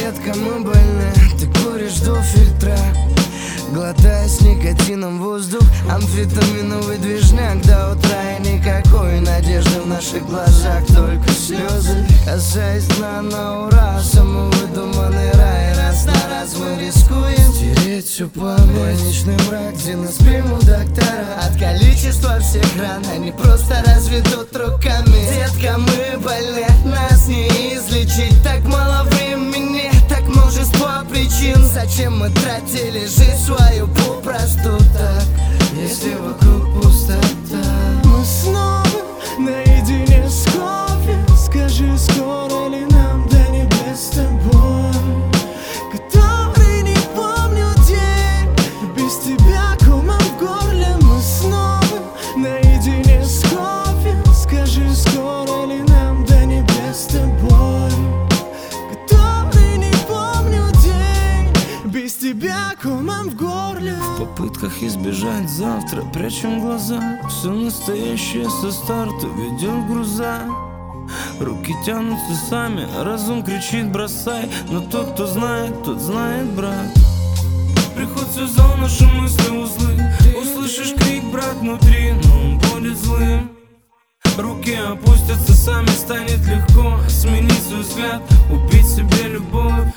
Детка, мы больны, ты куришь до фильтра, глотая с никотином воздух, амфетаминовый движняк до утра. И никакой надежды в наших глазах, только слезы. Касаясь дна на ура, самовыдуманный рай. Раз на раз мы рискуем стереть всю память. Больничный мрак, где нас примут доктора. От количества всех ран они просто разведут руками. Детка, мы больны, нас не излечить. Так мало времени, так множество причин. Зачем мы тратили жизнь свою попросту так, если вокруг пустота? Мы снова наедине с кофе. Скажи, скоро ли нам до небес с тобой, который не помню день. Без тебя комом в горле. Мы снова наедине с кофе. Скажи, скоро ли нам до небес с тобой, который не помню день. Без тебя комом в горле. В попытках избежать завтра прячем глаза. Все настоящее со старта ведет в груза. Руки тянутся сами, разум кричит бросай. Но тот, кто знает, тот знает, брат. Приход связал наши мысли узлы. Услышишь крик, брат, внутри, но он будет злым. Руки опустятся сами, станет легко сменить свой взгляд, убить себе любовь.